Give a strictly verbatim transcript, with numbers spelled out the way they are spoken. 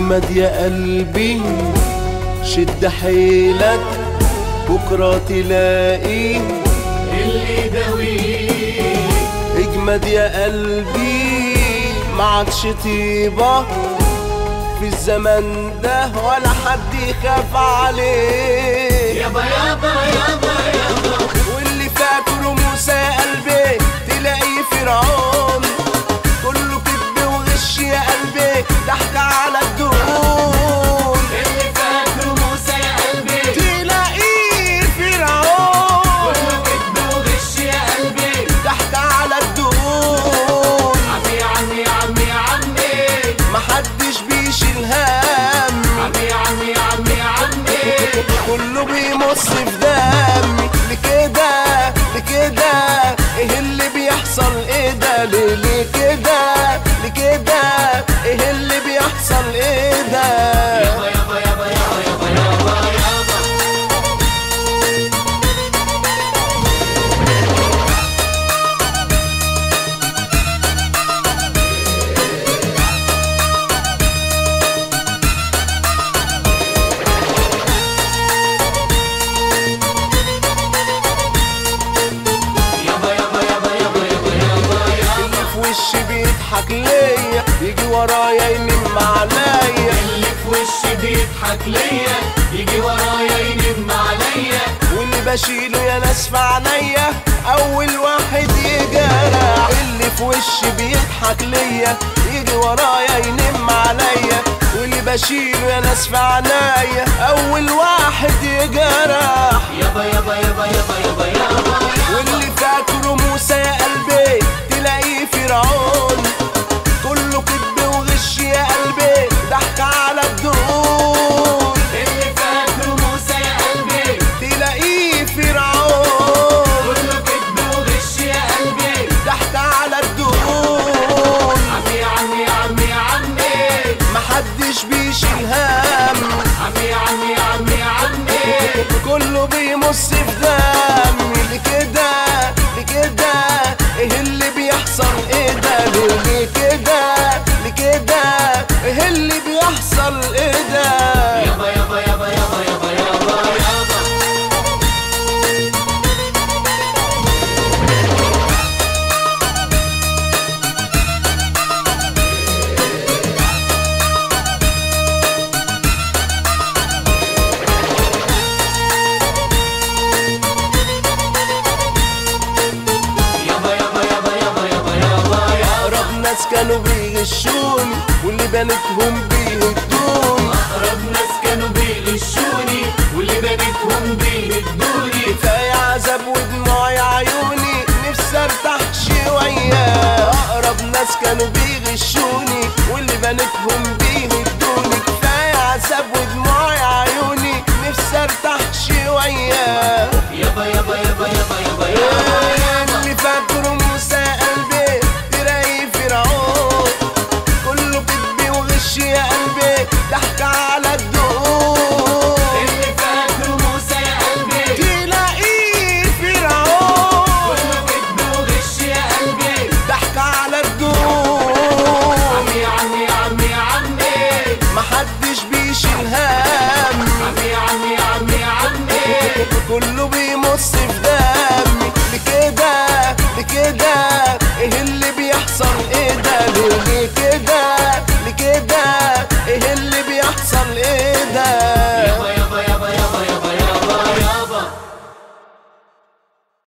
اجمد يا قلبي شد حيلك بكرة تلاقي اللي يداويك. اجمد يا قلبي معكش طيبة في الزمن ده ولا حد يخاف عليك. يابا يابا يابا يابا واللي فاكره موسى يا قلبي تلاقيه فرعون، كله كذب وغش يا قلبي ضحك على الدهون. اللي فاكره موسى يا قلبي تلاقيه فرعون، كله كدب وغش يا قلبي ضحك على الدهون. عمي عمي عمي عمي محدش بيشيل هم، عمي عمي عمي عمي كله بيمص في دمي. لكده لكده ايه اللي بيحصل؟ ايه ده ليه ليه كده لكده ايه اللي بيحصل؟ ايه ده؟ يابا يابا يابا يابا يابا يابا يابا يابا يابا يابا يابا يابا يابا اللي في وشي بيضحك ليا يجي ورايا ينم عليا. اللي في وشي بيضحك ليا يجي ورايا ينم عليا. واللي بشيله يا ناس في عينيا اول واحد يجرح. اللي في وشي بيضحك ليا يجي ورايا ينم عليا. واللي بشيله يا ناس في عينيا اول واحد يجرح. يابا يابا يابا يابا يابا يابا واللي فاكره موسى يا قلبي تلاقيه فرعون، كله كذب وغش يا قلبي ضحك على الدهون. اللي فاكره موسى يا قلبي تلاقيه فرعون، كله كدب وغش يا قلبي ضحك على الدهون. عمي عمي عمي عمي محدش بيشيل هم، عمي عمي عمي عمي كله بيمص في دمي. لكده لكده ايه اللي بيحصل؟ ايه ده ليه ليه كده لكده ايه اللي بيحصل؟ ايه ده؟ يابا يابا يابا يابا يابا يابا يابا يابا يابا يابا يابا يابا يابا اقرب ناس كانوا بيغشوني واللي بنتهم بيهدوني. أقرب ناس كانوا بيغشوني واللي بنتهم بيهدوني. كفاية عذاب ودموع يا عيوني نفسي ارتاح شوية. اقرب ناس كانوا بيغشوني واللي بنتهم بيهدوني. كفاية عذاب ودموع يا عيوني نفسي ارتاح شوية. يابا يابا يابا يابا يابا يابا اللي فاكره موسى يا قلبي تلاقيه فرعون، كله كذب وغش يا قلبي ضحك على الدهون. اللي فاكره موسى يا قلبي تلاقيه فرعون، كله كدب وغش يا قلبي ضحك على الدهون. عمي عمي عمي عمي محدش بيشيل هم، عمي عمي عمي عمي كله بيمص في دمي. لكده لكده ايه اللي بيحصل؟ ايه ده ليه ليه كده لكده ايه اللي بيحصل؟ ايه ده؟